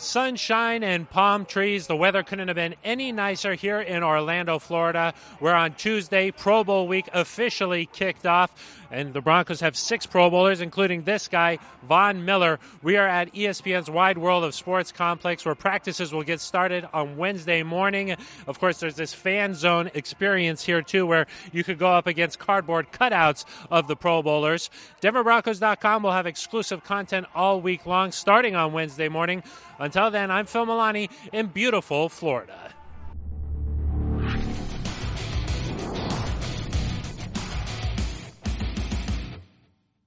sunshine and palm trees. The weather couldn't have been any nicer here in Orlando, Florida, where on Tuesday, Pro Bowl week officially kicked off. And the Broncos have 6 Pro Bowlers, including this guy, Von Miller. We are at ESPN's Wide World of Sports complex, where practices will get started on Wednesday morning. Of course, there's this fan zone experience here, too, where you could go up against cardboard cutouts of the Pro Bowlers. DenverBroncos.com will have exclusive content all week long, starting on Wednesday morning. Until then, I'm Phil Milani in beautiful Florida.